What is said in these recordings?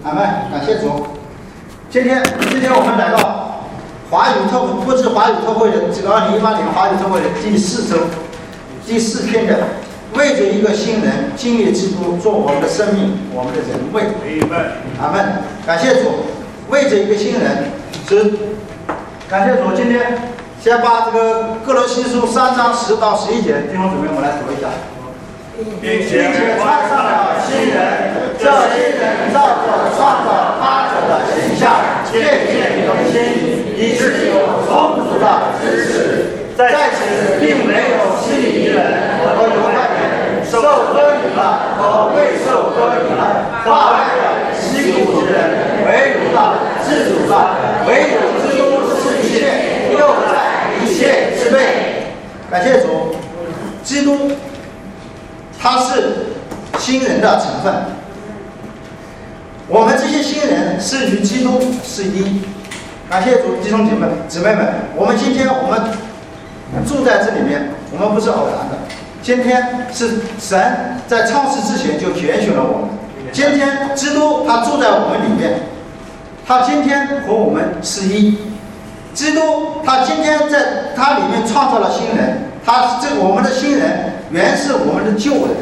阿们，感谢主。今天我们来到华语特会，不是华语特会的这个2018年华语特会的第4周第4篇的，为着一个新人经历基督做我们的生命，我们的人位。阿们，感谢主。为着一个新人，是感谢主。今天先把这个哥罗西书3章10到11节，弟兄姊妹，我们来读一下。 并且穿上了新人，这新人照着创造他者的形象，渐渐更新，以致有充足的知识。在此并没有希利尼人和犹太人，受割礼的和未受割礼的，化外的希古之人，为奴的、自主的，唯有基督是一切，又在一切之内。 感谢主，基督。他是新人的成分，我们这些新人是与基督是一。感谢主，弟兄姊妹们，我们今天住在这里面，我们不是偶然的。今天是神在创世之前就拣选了我们，今天基督他住在我们里面，他今天和我们是一。基督他今天在他里面创造了新人，我们的新人原是我们的旧人，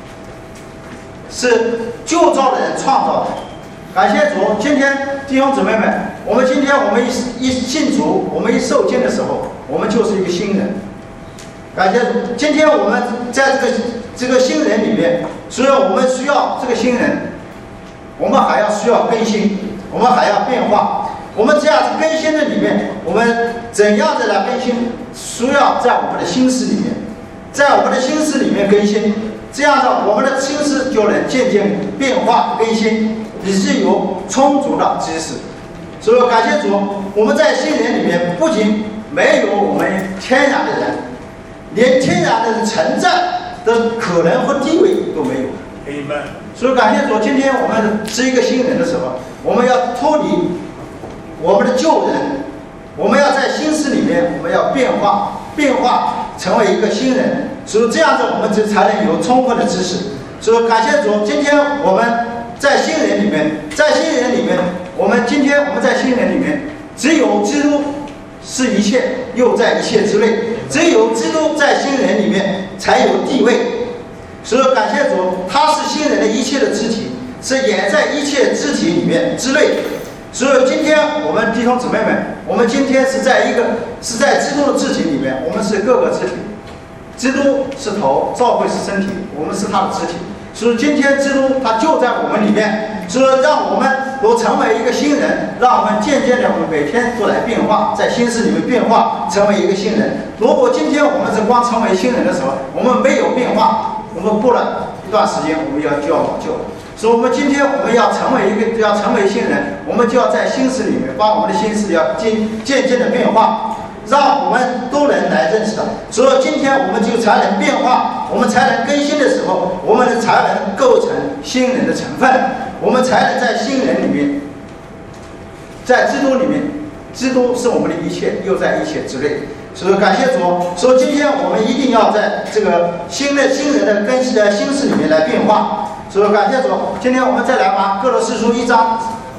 是旧造的人创造的。感谢主，今天弟兄姊妹们，我们一信主，我们一受浸的时候，我们就是一个新人。感谢主，今天我们在这个新人里面，所以我们需要这个新人，我们还需要更新，我们还要变化。我们这样子更新的里面，我们怎样的来更新？需要在我们的心思里面，在我们的心思里面更新，这样的我们的心思就能渐渐变化更新，以致有充足的知识。所以感谢主，我们在新人里面不仅没有我们天然的人，连天然的存在的可能和地位都没有。所以感谢主，今天我们是一个新人的时候，我们要脱离我们的旧人，我们要在心思里面，我们要变化成为一个新人，所以这样子我们才能有充分的知识。所以感谢主，今天我们在新人里面，今天我们在新人里面，只有基督是一切，又在一切之内，只有基督在新人里面才有地位。所以感谢主，他是新人的一切的肢体，是也在一切肢体里面之内。所以今天我们弟兄姊妹们，我们今天是在基督的肢体里面，我们是各个肢体，基督是头，教会是身体，我们是他的肢体。所以今天基督他就在我们里面，所以让我们都成为一个新人，让我们渐渐的我们每天都来变化，在心思里面变化，成为一个新人。如果今天我们是光成为新人的时候，我们没有变化，我们过了一段时间，我们就要老旧了。所以我们今天我们要成为新人，我们就要在心思里面把我们的心思要渐渐的变化，让我们都能来认识到。所以今天我们就才能变化，我们才能更新的时候，我们才能构成新人的成分，我们才能在新人里面，在基督里面，基督是我们的一切，又在一切之内。所以感谢主，所以今天我们一定要在这个新人的更新的心思里面来变化。所以感谢主，今天我们再来把哥罗西书3章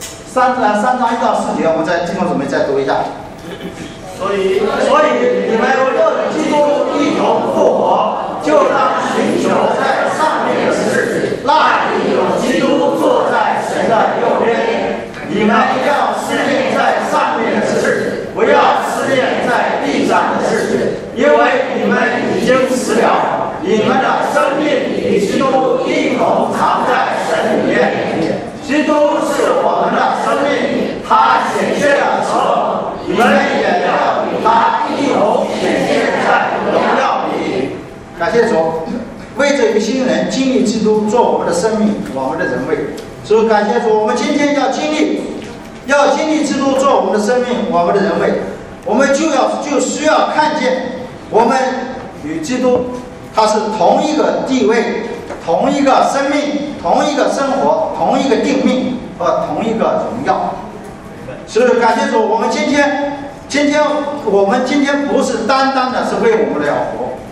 1到4节，我们弟兄姊妹再读一下。 所以你们若与基督一同复活，就当寻求在上面的事，那里有基督坐在神的右边。你们要思念在上面的事，不要思念在地上的事，因为你们已经死了，你们的生命与基督一同藏在神里面。基督是我们的生命，他显现的时候，你们也要与他一同显现在荣耀里。 感谢主，为这一个新人经历基督做我们的生命，我们的人位。所以感谢主，我们今天要经历基督做我们的生命，我们的人位，我们就需要看见我们与基督他是同一个地位，同一个生命，同一个生活，同一个定命和同一个荣耀。所以感谢主，我们今天不是单单的是为我们的要活，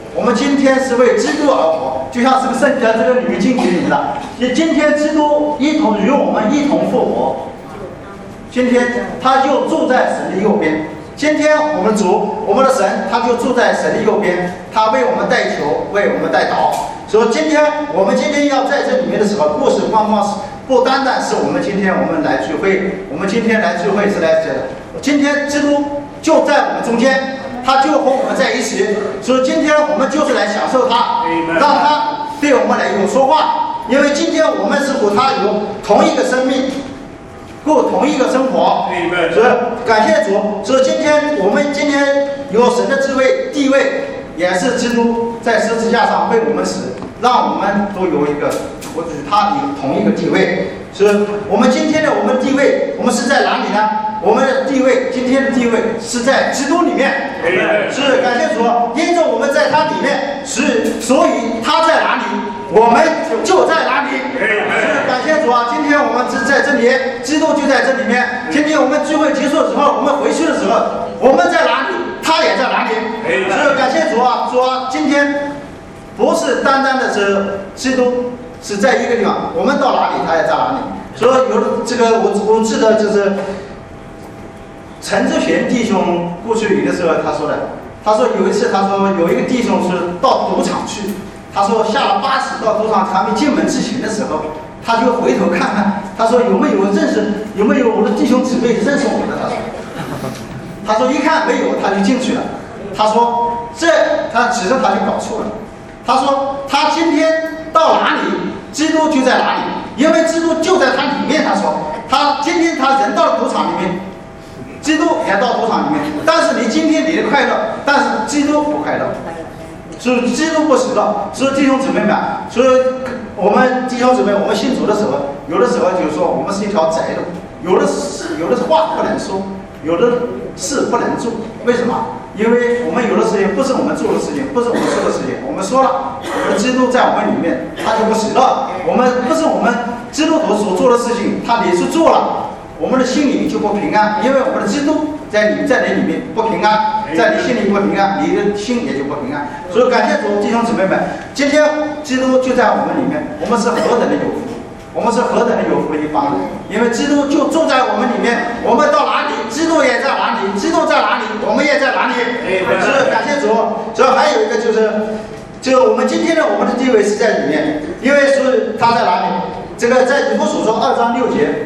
我们今天是为基督而活，就像这个圣经这个女经里面的，今天基督与我们一同复活，今天他就住在神的右边。今天我们主，我们的神，他就住在神的右边，他为我们代求，为我们代祷。所以我们今天要在这里面的时候，不单单是我们今天我们来聚会，我们今天来聚会是来今天基督就在我们中间，他就和我们在一起。所以今天我们就是来享受他，让他对我们来有说话，因为今天我们是和他有同一个生命。过同一个生活，所以感谢主。所以我们今天有神的智慧地位，也是基督在十字架上为我们死，让我们都有一个与他有同一个地位。所以我们今天的我们的地位，我们是在哪里呢？我们的地位，今天的地位是在基督里面。是感谢主，因着我们在他里面，所以他在哪里，我们就在哪里。是感谢主啊！今天我们是在这里，基督就在这里面。今天我们聚会结束之后，我们回去的时候，我们在哪里，他也在哪里。是感谢主啊！主啊，今天不是单单的是基督是在一个地方，我们到哪里，他也在哪里。所以有的这个我记得就是陈志玄弟兄过去里的时候，他说有一次，他说有一个弟兄是到赌场去，他说下了巴士到赌场还没进门之前的时候，他就回头看看，他说有没有我的弟兄姊妹认识我的？他说一看没有，他就进去了。他说其实他就搞错了。他说他今天到哪里，基督就在哪里，因为基督就在他里面。他说他今天他人到了赌场里面，基督也到赌场里面，但是你今天你的快乐，但是基督不快乐，所以基督不喜乐。所以弟兄姊妹们，所以我们弟兄姊妹，我们信主的时候，有的时候就是说我们是一条窄路，有的话不能说，有的事不能做。为什么？因为我们有的事情不是我们做的事情，不是我们说的事情，我们说了，我们基督在我们里面，他就不喜乐。我们不是我们基督徒所做的事情，他也是做了，我们的心里就不平安，因为我们的基督在你里面不平安，在你心里不平安，你的心也就不平安。所以感谢主，弟兄姊妹们，今天基督就在我们里面，我们是何等的有福，我们是何等的有福的一帮人，因为基督就住在我们里面，我们到哪里，基督也在哪里，基督在哪里，我们也在哪里。是感谢主。主要还有一个就我们今天的我们的地位是在里面，因为是他在哪里？这个在以弗所书2章6节。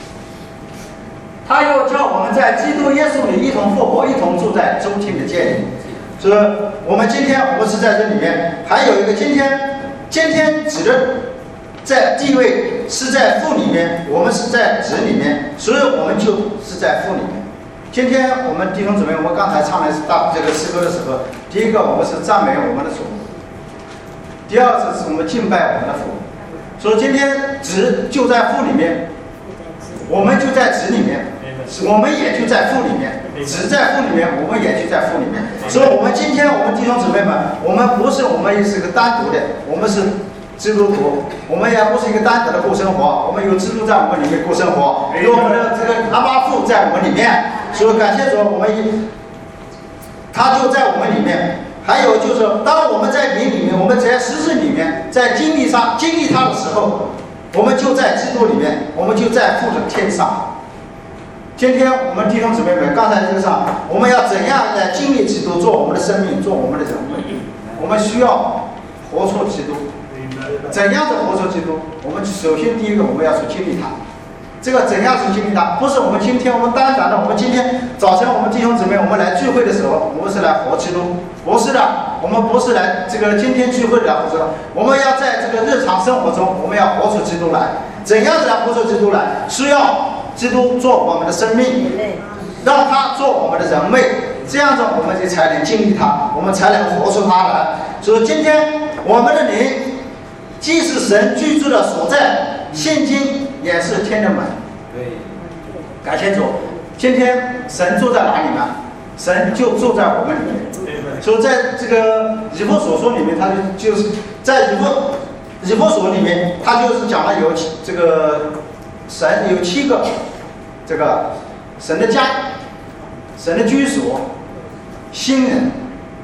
他又叫我们在基督耶稣里一同复活，一同住在周天的界里。所以我们今天我们是在这里面，还有一个今天指的在地位是在父里面，我们是在子里面，所以我们就是在父里面。今天我们弟兄姊妹，我们刚才唱的这个诗歌的时候，第一个我们是赞美我们的主，第二次是我们敬拜我们的父。所以今天子就在父里面，我们就在子里面，我们也就在父里面，子在父里面，我们也就在父里面。所以我们今天我们弟兄姊妹们，我们也是个单独的，我们是基督徒，我们也不是一个单独的过生活，我们有基督在我们里面过生活，有我们的这个阿爸父在我们里面。所以感谢主，他就在我们里面。还有就是，当我们在灵里面，我们在实质里面，在经历他的时候，我们就在基督里面，我们就在父的天上。今天我们弟兄姊妹们，刚才这个上，我们要怎样来经历基督，做我们的生命，做我们的人物？我们需要活出基督。怎样的活出基督？我们首先第一个，我们要去经历他。这个怎样去经历它？不是我们今天我们单纯的，我们今天早晨我们弟兄姊妹我们来聚会的时候，我们是来活基督，不是的，我们不是来这个今天聚会来活基督，我们要在这个日常生活中，我们要活出基督来。怎样子来活出基督来？需要基督做我们的生命，让他做我们的人位，这样子我们才能经历他，我们才能活出他来。所以今天我们的灵既是神居住的所在，现今也是天的门。对，感谢主。今天神住在哪里呢？神就住在我们里面。所以在这个以弗所书里面，他就是在以弗所里面，他就是讲了有这个神有7个这个神的家、神的居所、新人、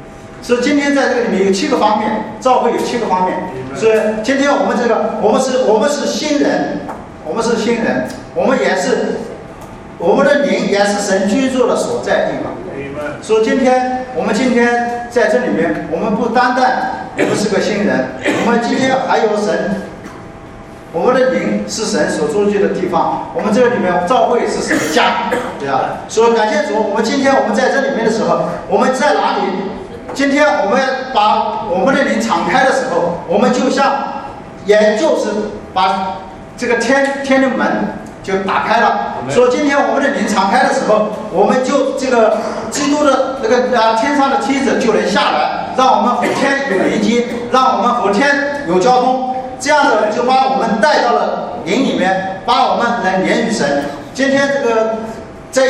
所以今天在这个里面有7个方面，教会有7个方面。所以今天我们是新人，我们是新人，我们的灵也是神居住的所在地方。所以我们今天在这里面，我们不单单我们是个新人，我们今天还有神。我们的灵是神所住居的地方，我们这个里面教会是神的家，对吧？所以感谢主，我们今天我们在这里面的时候，我们在哪里？今天我们把我们的灵敞开的时候，我们也就是把这个天的门就打开了。所以今天我们的灵敞开的时候，我们就这个基督的那个天上的梯子就能下来，让我们和天有连接，让我们和天有交通。这样子就把我们带到了灵里面，把我们能连于神。今天在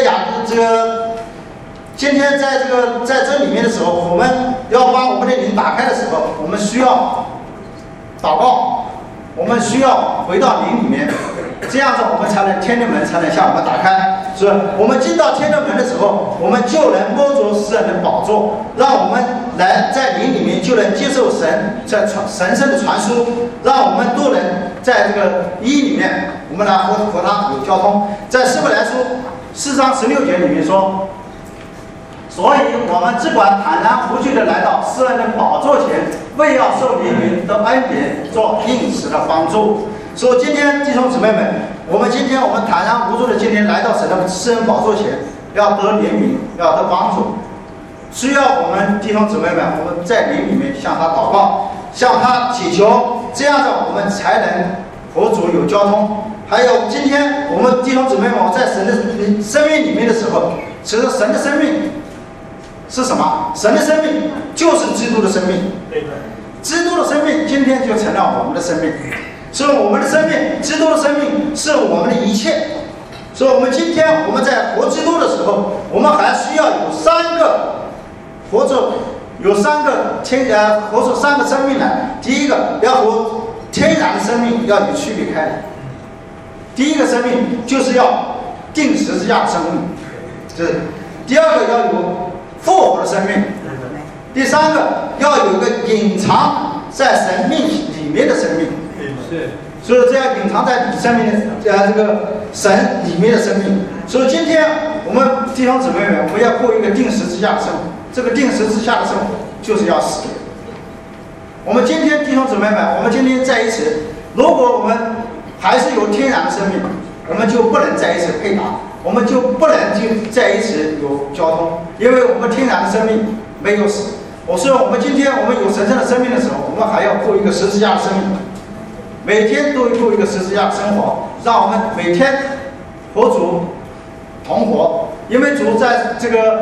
这里面的时候，我们要把我们的灵打开的时候，我们需要祷告，我们需要回到灵里面，这样子我们天的门才能向我们打开。所以我们进到天的门的时候，我们就能摸着神的宝座，让我们来在灵里面就能接受神圣的传输，让我们都能在这个里面，我们来和他有交通。在希伯来书4章16节里面说，所以我们只管坦然无惧地来到施恩的宝座前，为要受灵云的恩典做应时的帮助。所以今天弟兄姊妹们，我们坦然无助的今天来到神的施恩宝座前，要得怜悯，要得帮助，需要我们弟兄姊妹们，我们在灵里面向他祷告，向他祈求，这样的我们才能和主有交通。还有今天我们弟兄姊妹们，在神的生命里面的时候，其实神的生命是什么？神的生命就是基督的生命，基督的生命今天就成了我们的生命。所以我们的生命，基督的生命是我们的一切。所以我们今天我们在活基督的时候，我们还需要有3个活着3个生命呢。第一个要和天然的生命要有区别开来。第一个生命就是要定十字架的生命，第二个要有复活的生命，第3个要有一个隐藏在神命里面的生命。所以这样隐藏在生命的这个神里面的生命。所以今天我们弟兄姊妹们，我们要过一个定十字架的生活。这个定十字架的生活就是要死。我们今天弟兄姊妹们，我们今天在一起，如果我们还是有天然的生命，我们就不能在一起配搭，我们就不能就在一起有交通，因为我们天然的生命没有死。所以我们今天我们有神圣的生命的时候，我们还要过一个十字架的生命。每天都过一个十字架生活，让我们每天和主同活。因为主在这个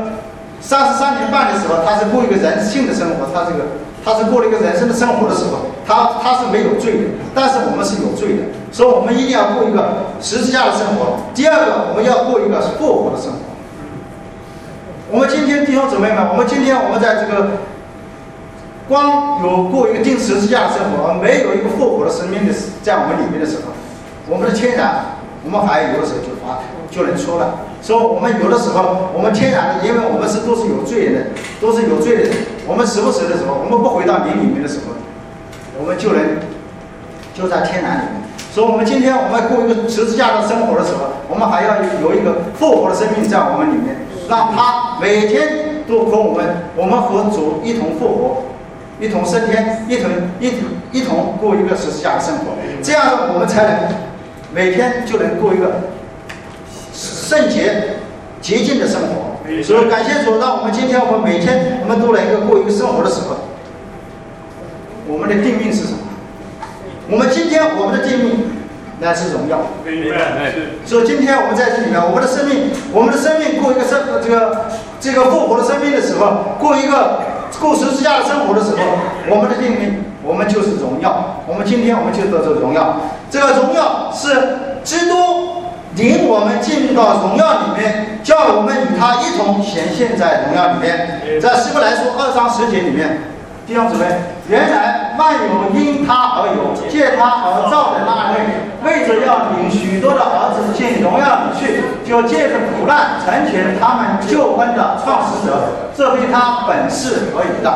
33年半的时候，他是过一个人性的生活，他是过了一个人生的生活的时候，他是没有罪的，但是我们是有罪的，所以我们一定要过一个十字架的生活。第二个，我们要过一个复活的生活。我们今天弟兄姊妹们，我们在这个光有过一个定十字架的生活，没有一个复活的生命的在我们里面的时候，我们的天然，我们还有的时候就能出来。所以我们有的时候，我们天然的，因为我们都是有罪的人，我们时不时的时候，我们不回到灵里面的时候，我们就在天然里面。所以我们今天我们过一个十字架的生活的时候，我们还要有一个复活的生命在我们里面，让他每天都和我们和主一同复活，一同升天，一同过一个十字架的生活，这样我们才能每天就能过一个圣洁洁净的生活。所以感谢主，让我们今天我们每天我们都能过一个生活的时候，我们的定命是什么？我们今天我们的定命乃是荣耀。所以今天我们在这里面，我们的生命过一个这个复活的生命的时候，过十字架的生活的时候，我们的定命，我们就是荣耀。我们今天我们就得着荣耀。这个荣耀是基督领我们进入到荣耀里面，叫我们与他一同显现在荣耀里面。在希伯来书2章10节里面，弟兄姊妹，原来万有因他而有，借他而造的那位，为着要领许多的儿子进荣耀里去，就借着苦难成全他们救恩的创始者，这非他本是可以的。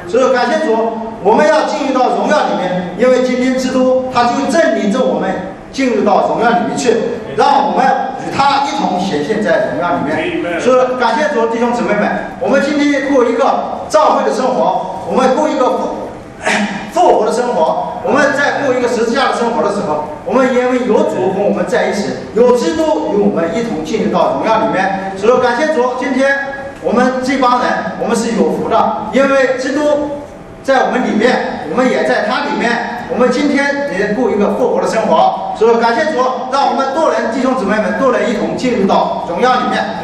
所以感谢主，我们要进入到荣耀里面，因为今天基督他就证明着我们进入到荣耀里面去，让我们与他一同显现在荣耀里面。所以感谢主，弟兄姊妹们，我们今天过一个教会的生活，我们过一个复活的生活，我们在过一个十字架的生活的时候，我们因为有主和我们在一起，有基督与我们一同进入到荣耀里面。所以感谢主，今天我们这帮人，我们是有福的，因为基督在我们里面，我们也在他里面。我们今天也过一个复活的生活，所以感谢主，让我们多人弟兄姊妹们多人一同进入到荣耀里面。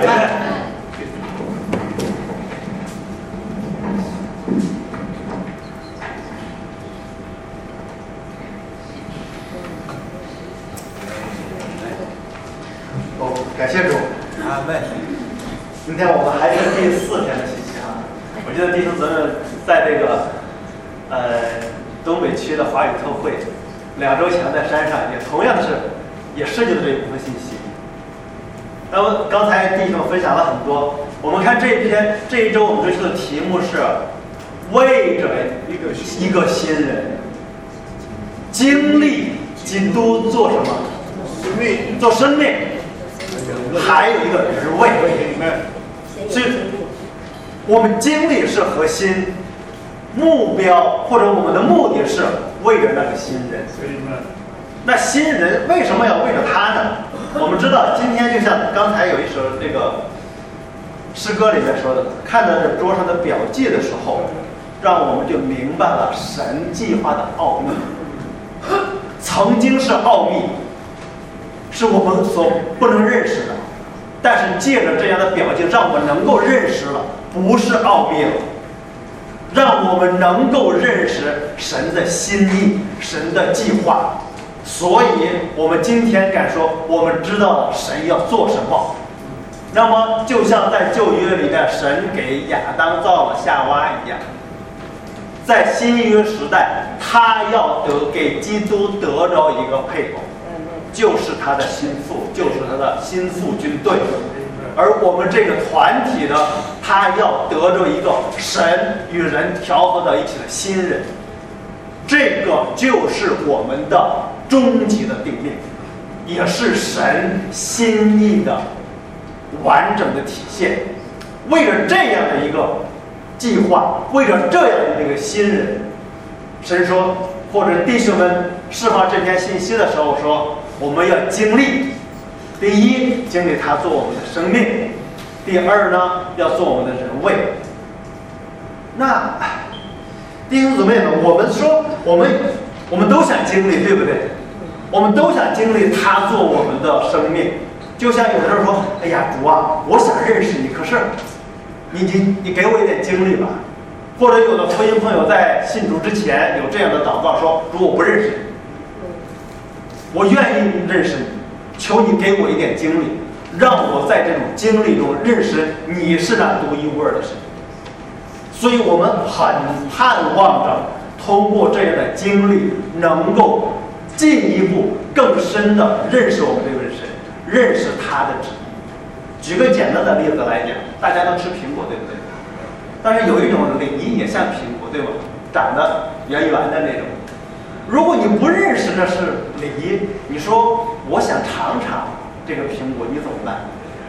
感谢主， 阿门。 今天我们还是第4天的信息啊。我记得弟兄姊妹在这个东北区的华语特会2周前在山上也同样的也设计了这一部分信息。那么刚才弟兄分享了很多，我们看这一周我们追求的题目是为着一个新人经历基督做什么？做生命，还有一个人位。所以我们经历是核心，目标或者我们的目的是为了那个新人。那新人为什么要为了他呢？我们知道今天就像刚才有一首这个诗歌里面说的，看到这桌上的表记的时候，让我们就明白了神计划的奥秘。曾经是奥秘，是我们所不能认识的，但是借着这样的表记，让我们能够认识了，不是奥秘了，让我们能够认识神的心意，神的计划。所以我们今天敢说，我们知道了神要做什么。那么就像在旧约里面神给亚当造了夏娃一样，在新约时代他要给基督得着一个配偶，就是他的心腹，就是他的心腹军队。而我们这个团体呢，他要得着一个神与人调和到一起的新人，这个就是我们的终极的定命，也是神心意的完整的体现。为了这样的一个计划，为了这样的一个新人，神说，或者弟兄们释放这篇信息的时候说，我们要经历，第一，经历他做我们的生命；第二呢，要做我们的人位。那弟兄姊妹们，我们说我们都想经历，对不对？我们都想经历他做我们的生命。就像有的人说，哎呀，主啊，我想认识你，可是你给我一点经历吧。或者有的福音朋友在信主之前有这样的祷告说，主，我不认识你，我愿意认识你，求你给我一点经历，让我在这种经历中认识你是那独一无二的神。所以我们很盼望着通过这样的经历，能够进一步更深的认识我们这位神，认识他的旨意。举个简单的例子来讲，大家都吃苹果，对不对？但是有一种梨也像苹果，对吧？长得圆圆的那种。如果你不认识那是梨，你说我想尝尝这个苹果，你怎么办？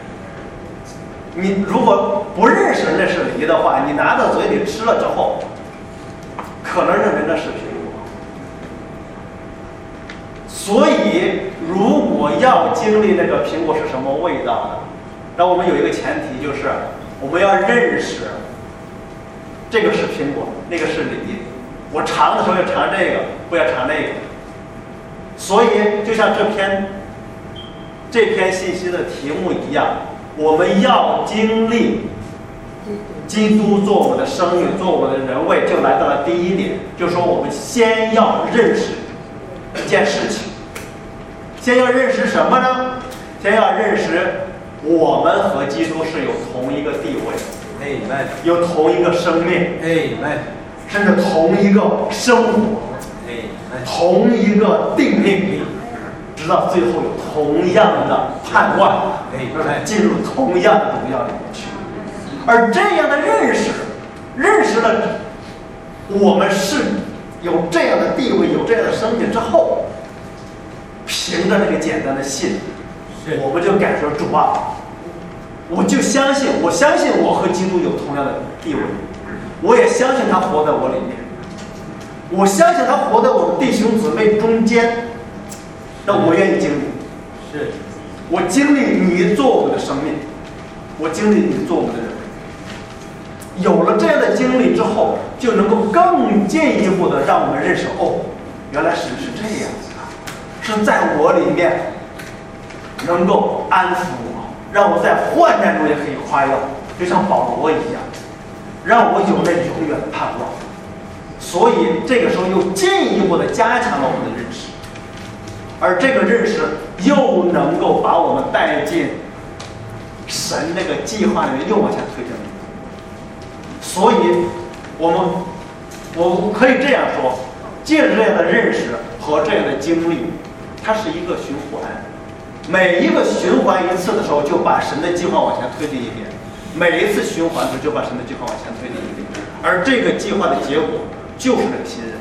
你如果不认识那是梨的话，你拿到嘴里吃了之后，可能认为那是苹果。所以，如果要经历那个苹果是什么味道的，那我们有一个前提，就是我们要认识这个是苹果，那个是梨。我尝的时候要尝这个，不要尝那个。所以，就像这篇信息的题目一样，我们要经历基督做我们的生命，做我们的人位，就来到了第一点，就是说我们先要认识一件事情。先要认识什么呢？先要认识我们和基督是有同一个地位，有同一个生命，甚至同一个生活，同一个定命，直到最后有同样的盼望，进入同样的荣耀里面去。而这样的认识了我们是有这样的地位，有这样的生命之后，凭着那个简单的信，我们就感受主啊，我就相信，我相信我和基督有同样的地位，我也相信他活在我里面，我相信他活在我们弟兄姊妹中间，那我愿意经历， 是我经历你做我们的生命，我经历你做我们的人。有了这样的经历之后，就能够更进一步的让我们认识，哦，原来神是这样子的，是在我里面能够安抚我，让我在患难中也可以夸耀，就像保罗一样，让我有那永远的盼望。所以这个时候又进一步的加强了我们的认识，而这个认识又能够把我们带进神那个计划里面，又往前推进。所以我可以这样说，借着这样的认识和这样的经历，它是一个循环，每一个循环一次的时候，就把神的计划往前推进一点，每一次循环的时候就把神的计划往前推进一点，而这个计划的结果就是那个新人。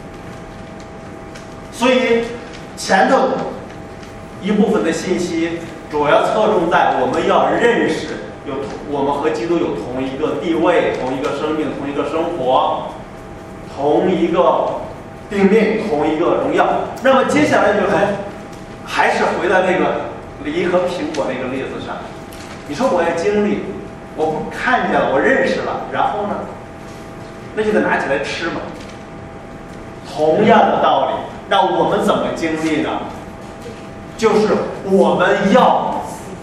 所以前头一部分的信息主要侧重在我们要认识我们和基督有同一个地位，同一个生命，同一个生活，同一个定命，同一个荣耀。那么接下来就是还是回到那个梨和苹果那个例子上，你说我要经历，我看见了，我认识了，然后呢，那就得拿起来吃嘛。同样的道理，那我们怎么经历呢？就是我们要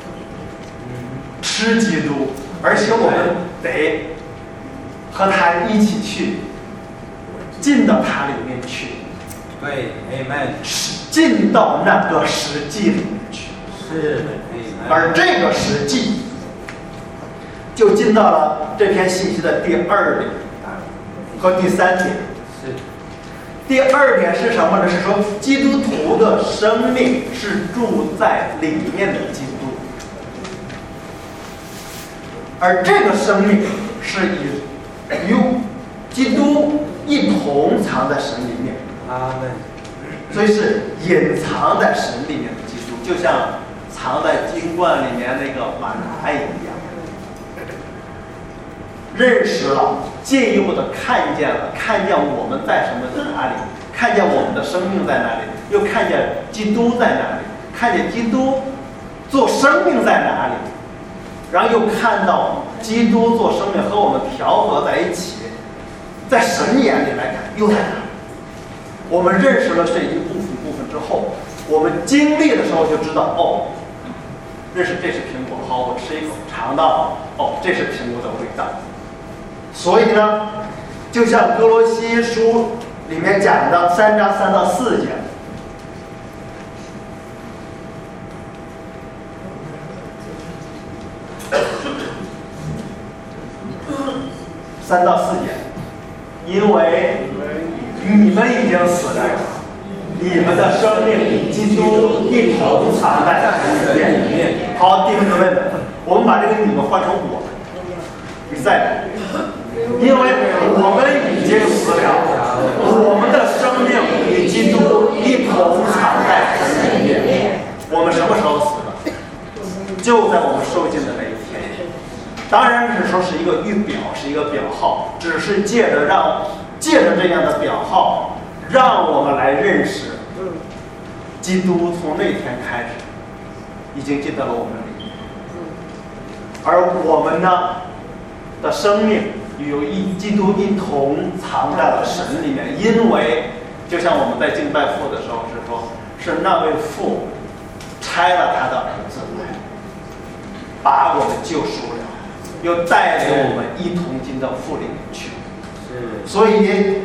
吃基督，而且我们得和他一起去进到他里面去， 对 ，Amen， 进到那个实际里面去。 是， 而这个实际就进到了这篇信息的第二点和第三点。 是。 第二点是什么呢？是说基督徒的生命是住在里面的基督。而这个生命是与基督一同藏在神里面， 阿门。 所以是隐藏在神里面的基督，就像藏在金罐里面那个马拿一样。认识了，进一步的看见了，看见我们在什么哪里，看见我们的生命在哪里，又看见基督在哪里，看见基督做生命在哪里。然后又看到基督做生命和我们调和在一起，在神眼里来看又在哪里？我们认识了这一部分之后，我们经历的时候就知道，哦，认识这是苹果，好，我吃一口，尝到，哦，这是苹果的味道。所以呢，就像哥罗西书里面讲的3章3到4节。3到4节，因为你们已经死了，你们的生命与基督一同藏在神里面。好，弟兄姊妹们，我们把这个你们换成我们，比赛，因为我们已经死了，我们的生命与基督一同藏在神里面。我们什么时候死的？就在我们受尽的那一天。当然是说是一个预表，是一个表号，只是借着这样的表号，让我们来认识，基督从那天开始已经进到了我们里面，而我们呢的生命与基督一同藏在了神里面，因为就像我们在敬拜父的时候是说，是那位父差了他的儿子来，把我们救赎了。又带领我们一同进到父里面去，所以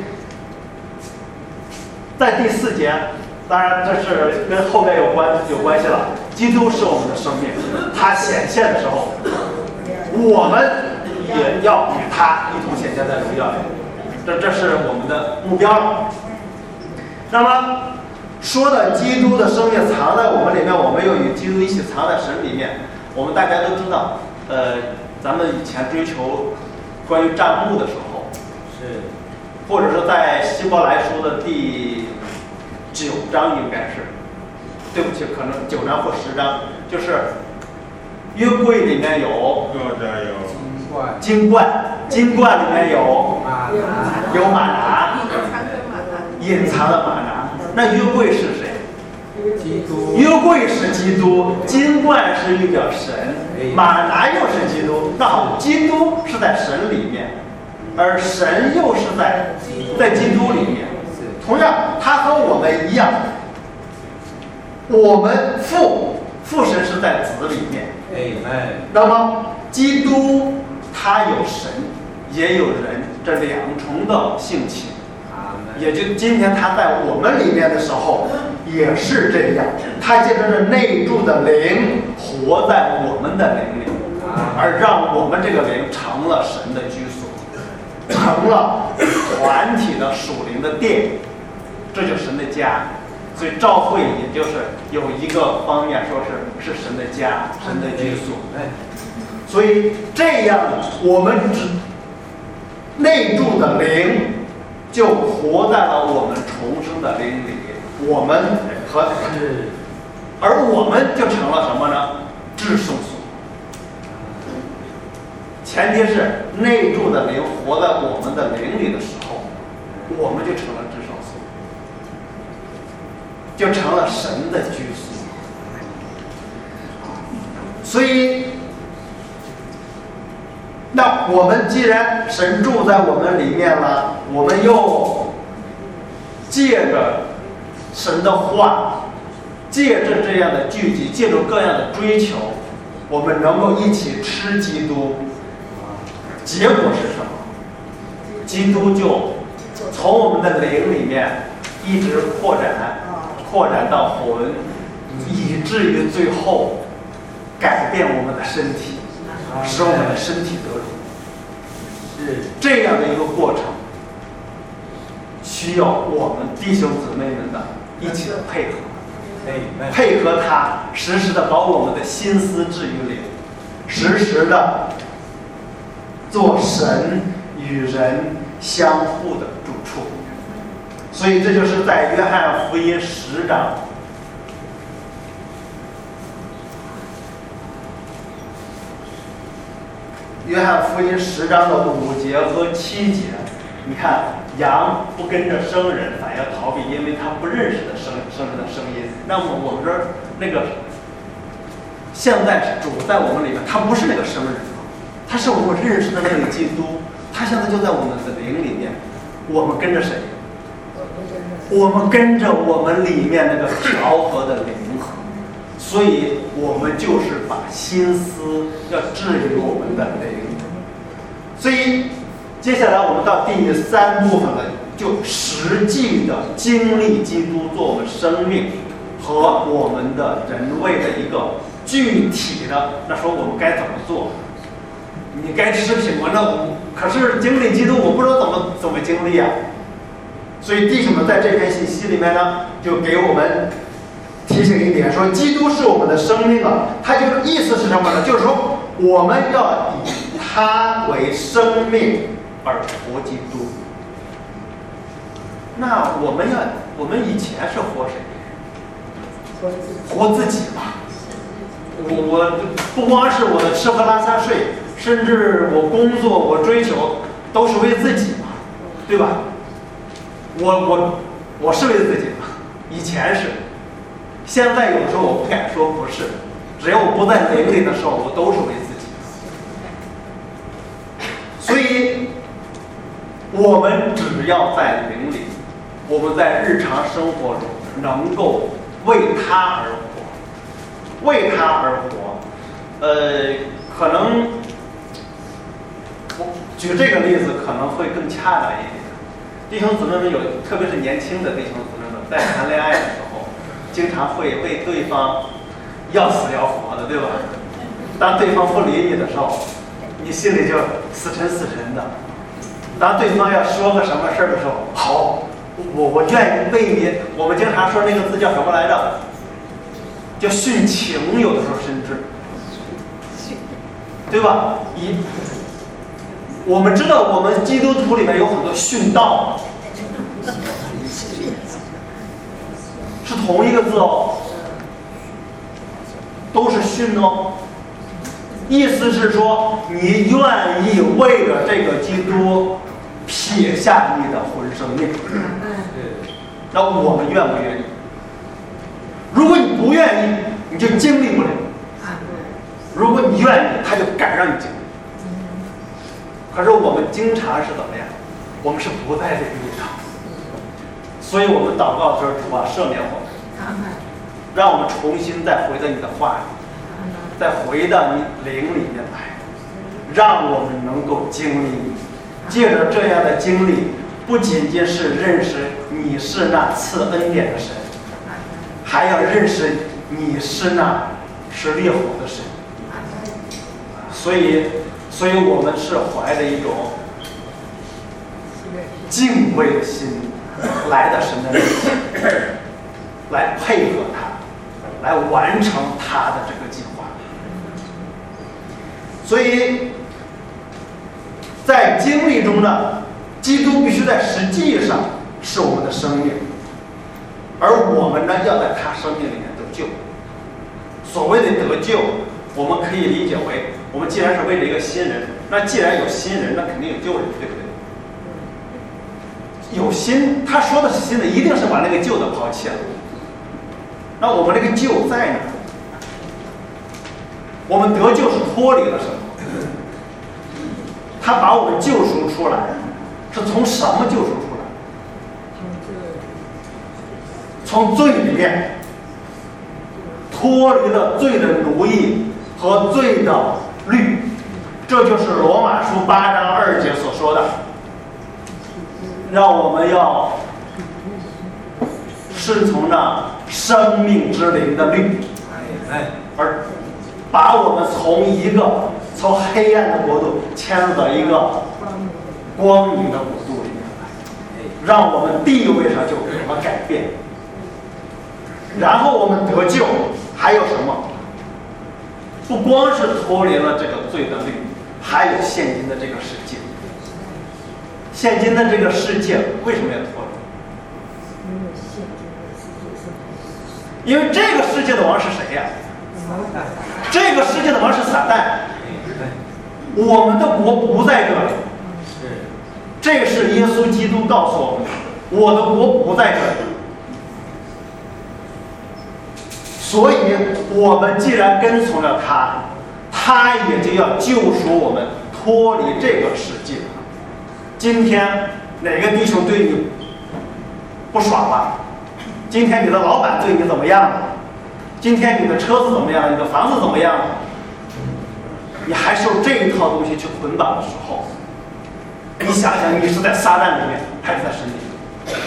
在第4节，当然这是跟后面有关系了。基督是我们的生命，他显现的时候，我们也要与他一同显现在荣耀里，这是我们的目标了。那么说的基督的生命藏在我们里面，我们又与基督一起藏在神里面，我们大家都知道，咱们以前追求关于账目的时候， 或者是在希伯来书的第9章应该是，对不起，可能9章或10章，就是约柜里面有金冠，金冠里面有玛拿，隐藏的玛拿。那约柜是谁？ 基督。 约柜是基督，金冠是预表神，玛拿又是基督。那好，基督是在神里面，而神又是在基督里面。同样，他和我们一样，我们父神是在子里面。那么基督他有神也有人，这两重的性情。也就今天他在我们里面的时候也是这样，他借着这内住的灵活在我们的灵里，而让我们这个灵成了神的居所，成了团体的属灵的殿，这就是神的家。所以教会也就是有一个方面说是神的家，神的居所。所以这样我们内住的灵就活在了我们重生的灵里，而我们就成了什么呢？至圣所。前提是内住的灵活在我们的灵里的时候，我们就成了至圣所，就成了神的居所。所以那我们既然神住在我们里面了，我们又借着神的话，借着这样的聚集，借着各样的追求，我们能够一起吃基督。结果是什么？基督就从我们的灵里面一直扩展到魂，以至于最后改变我们的身体，使我们的身体得荣。是这样的一个过程，需要我们弟兄姊妹们的一起的配合他，时时的把我们的心思置于灵，时时的做神与人相互的住处。所以这就是在约翰福音10章。约翰福音10章的5节和7节，你看，羊不跟着生人，反要逃避，因为他不认识的生人的声音。那么我们这儿那个，现在主在我们里面，他不是那个生人，他是我们认识的那个基督，他现在就在我们的灵里面。我们跟着谁？我们跟着我们里面那个调和的灵和。所以我们就是把心思要置于我们的灵。所以接下来我们到第3部分了，就实际的经历基督做我们生命和我们的人位的一个具体的，那说我们该怎么做？你该吃苹果，那可是经历基督，我不知道怎么经历啊。所以弟兄们在这篇信息里面呢，就给我们提醒一点，说基督是我们的生命啊，它就是意思是什么呢？就是说我们要以他为生命而活基督。那我们以前是活谁？活自己吧。我不光是我的吃喝拉撒睡，甚至我工作我追求都是为自己嘛，对吧？我是为自己嘛，以前是。现在有时候我不敢说不是，只要我不在灵里的时候，我都是为自己。所以，我们只要在灵里，我们在日常生活中能够为他而活，为他而活。可能我举这个例子可能会更恰当一点。弟兄姊妹们特别是年轻的弟兄姊妹们，在谈恋爱的时候，经常会为对方要死要活的，对吧？当对方不理你的时候，你心里就死沉的。当对方要说个什么事儿的时候，好，我愿意为你。我们经常说那个字叫什么来着？叫殉情，有的时候甚至，对吧？ 我们知道我们基督徒里面有很多殉道，是同一个字哦，都是殉哦。意思是说，你愿意为了这个基督撇下你的魂生命。那我们愿不愿意？如果你不愿意，你就经历不了；如果你愿意，他就敢让你经历。可是我们经常是怎么样？我们是不在这个路上，所以我们祷告的时候，主啊，赦免我们，让我们重新再回到你的话里，再回到你灵里面来，让我们能够经历你。借着这样的经历，不仅仅是认识你是那赐恩典的神，还要认识你是那是烈火的神。所以我们是怀着一种敬畏的心来到神的面前，来配合他，来完成他的这个计划。所以在经历中呢，基督必须在实际上是我们的生命，而我们呢要在他生命里面得救。所谓的得救，我们可以理解为，我们既然是为了一个新人，那既然有新人，那肯定有旧人，对不对？有新，他说的是新的，一定是把那个旧的抛弃了。那我们这个旧在哪？我们得救是脱离了什么？他把我们救赎出来，是从什么救赎出来？从罪里面脱离了罪的奴役和罪的律，这就是罗马书8章2节所说的，让我们要顺从那生命之灵的律，而把我们从黑暗的国度迁到一个光明的国度里面来，让我们地位上就有了改变。然后我们得救还有什么？不光是脱离了这个罪的律，还有现今的这个世界。现今的这个世界为什么要脱离？因为这个世界的王是谁呀？这个世界的王是撒旦。我们的国不在这里，这是耶稣基督告诉我们的，我的国不在这里。所以我们既然跟从了他，他也就要救赎我们，脱离这个世界。今天哪个弟兄对你不爽了？今天你的老板对你怎么样了？今天你的车子怎么样？你的房子怎么样了？你还受这一套东西去捆绑的时候，你想想，你是在撒旦里面还是在神里面？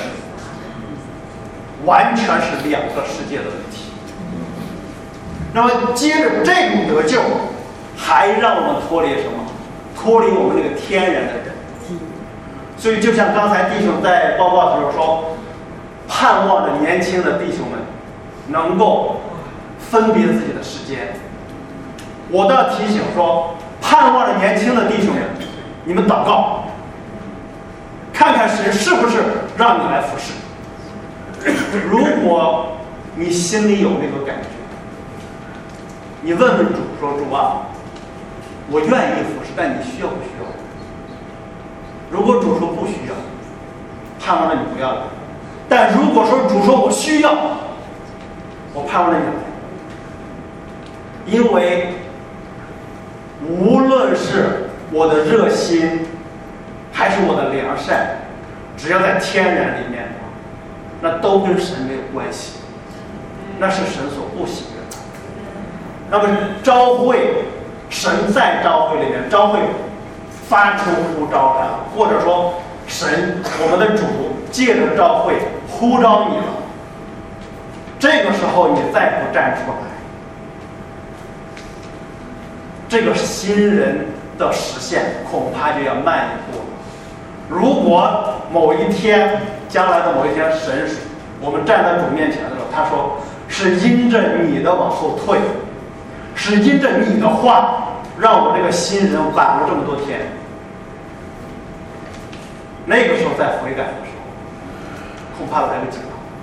完全是两个世界的问题。那么接着这种得救，还让我们脱离什么？脱离我们那个天然的人。所以就像刚才弟兄在报告的时候说，盼望着年轻的弟兄们能够分别自己的时间。我倒提醒说，盼望着年轻的弟兄们，你们祷告，看看神是不是让你来服侍。如果你心里有那个感觉，你问问主说：“主啊，我愿意服侍，但你需要不需要？”如果主说不需要，盼望着你不要来；但如果说主说我需要，我盼望着你来，因为无论是我的热心，还是我的良善，只要在天然里面，那都跟神没有关系，那是神所不喜悦的。那么召会，神在召会里面，召会发出呼召来，或者说神，我们的主借着召会呼召你了，这个时候你再不站出来，这个新人的实现恐怕就要慢一步了。如果某一天，将来的某一天，神我们站在主面前的时候，他说是因着你的往后退，是因着你的话，让我这个新人晚了这么多天。 那个时候再悔改的时候，恐怕来不及了。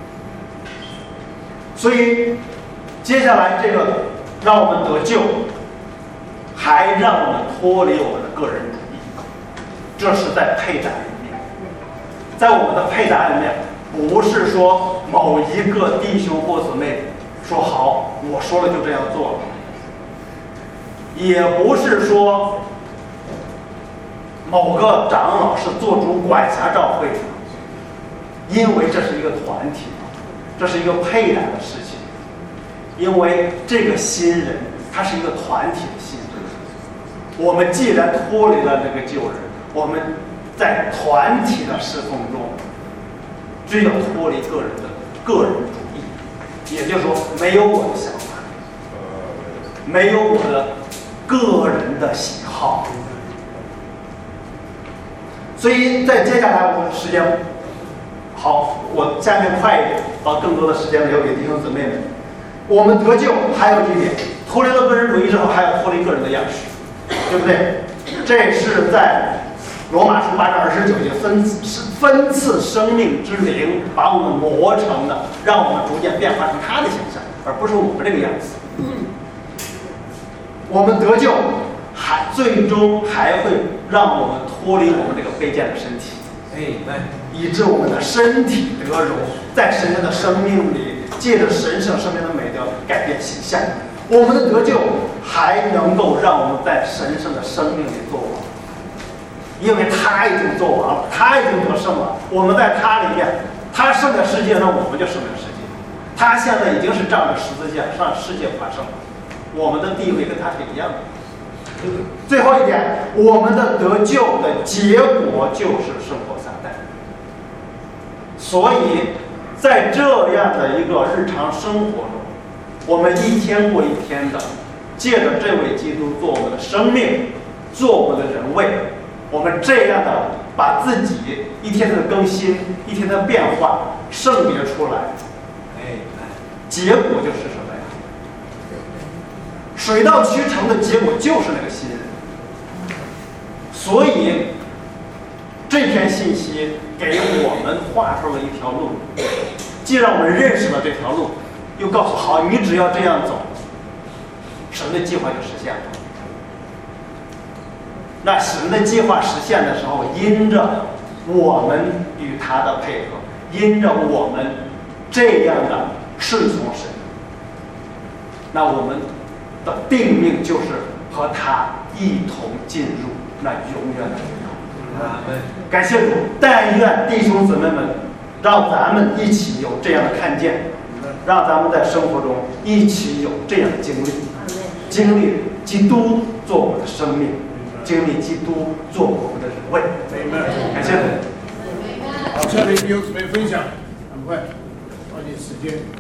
所以，接下来这个让我们得救，还让我们脱离我们的个人主义，这是在配搭里面。在我们的配搭里面，不是说某一个弟兄或姊妹说好，我说了就这样做了，也不是说某个长老是做主管辖教会的，因为这是一个团体，这是一个配搭的事情。因为这个新人，他是一个团体的新人。我们既然脱离了那个旧人，我们在团体的侍奉中，只有脱离个人的个人主义，也就是说，没有我的想法，没有我的个人的喜好。所以在接下来我们时间好，我下面快一点，把更多的时间留给弟兄姊妹们。我们得救还有一点，脱离了个人主义之后，还要脱离个人的样式，对不对？这是在罗马书8章29节分赐生命之灵，把我们磨成的，让我们逐渐变化成他的形象，而不是我们这个样子。我们得救最终还会让我们脱离我们这个卑贱的身体，以致我们的身体得荣，在神的生命里，借着神圣生命的美德改变形象。我们的得救还能够让我们在神圣的生命里做王，因为他已经做王了，他已经得胜了。我们在他里面，他胜在世界上，我们就胜在世界。他现在已经是仗着十字架上世界发胜了，我们的地位跟他是一样的。最后一点，我们的得救的结果就是胜过撒旦。所以在这样的一个日常生活中，我们一天过一天的，借着这位基督做我们的生命，做我们的人位，我们这样的把自己一天的更新，一天的变化圣别出来，结果就是什么呀？水到渠成的结果就是那个新人。所以这篇信息给我们画出了一条路，既让我们认识了这条路，又告诉好，你只要这样走，神的计划就实现了。那神的计划实现的时候，因着我们与他的配合，因着我们这样的顺从神，那我们的定命就是和他一同进入那永远的荣耀。感谢主，但愿弟兄姊妹们，让咱们一起有这样的看见，让咱们在生活中一起有这样的经历，经历基督做我们的生命，经历基督做我们的人位。感谢主。 好，下面弟兄姊妹分享，很快，抓紧时间。